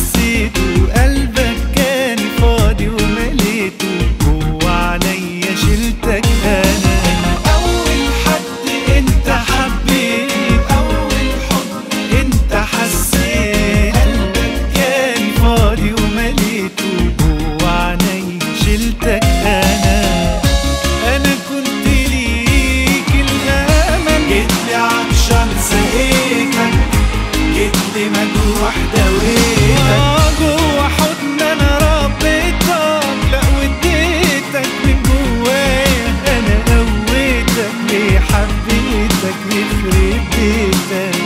حسيته، قلبك كان فاضي ومليته، جوا عليا شلتك انا. اول حد انت حبيت، اول حب انت حسيت، قلبك كان فاضي ومليته، جوا عليا شلتك انا. انا كنت ليك الامل، جيتلي عطشان سقيتك، جيتلي مجروح دويتك، جوا حضن انا ربيتك، لا وديتك من جوايا انا قويتك، ليه حبيتك يخرب بيتك.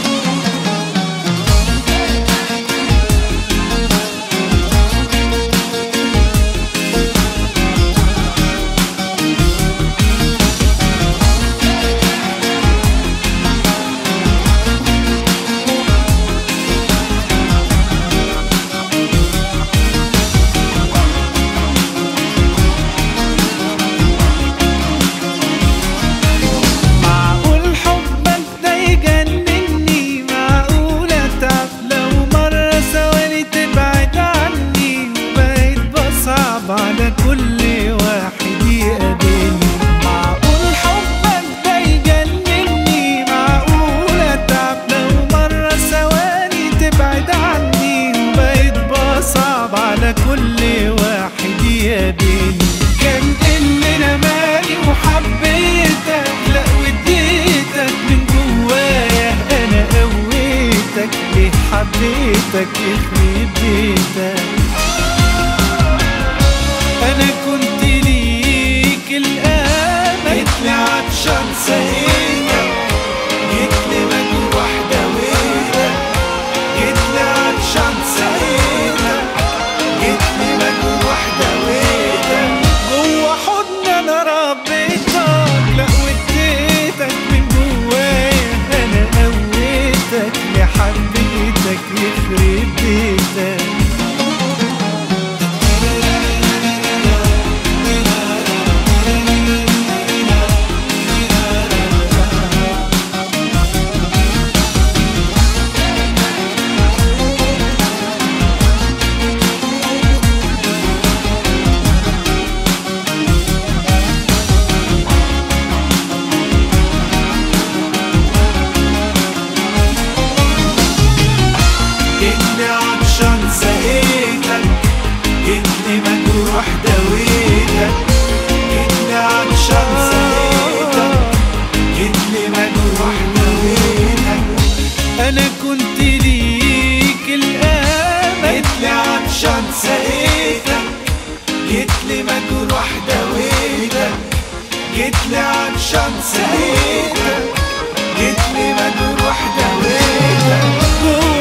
على كل واحد يقابلني، معقول حبك ده يجنني، معقول اتعب لو مرة ثواني تبعد عني، وبقيت بصعب على كل واحد يقابلني. كان اللي انا مالي وحبيتك، لا وديتك من جوايا انا قويتك، ليه حبيتك يخرب بيتك. أنا كنت ليك الأمل، جيتلي عطشان سقيتك، جيتلي مجروح دويتك، جيتلي عطشان سقيتك، جيتلي مجروح دويتك، جوا حضن أنا ربيتك، لا وديتك من جوايا أنا قويتك، ليه حبيتك يخرب بيتك. جيتلي عطشان سقيتك، جيتلي مجروح دويتك، جيتلي عطشان سقيتك، جيتلي مجروح دويتك. أنا كنت ليك الأمل، جيتلي عطشان سقيتك، جيتلي مجروح دويتك، جيتلي عطشان سقيتك، جيتلي مجروح دويتك.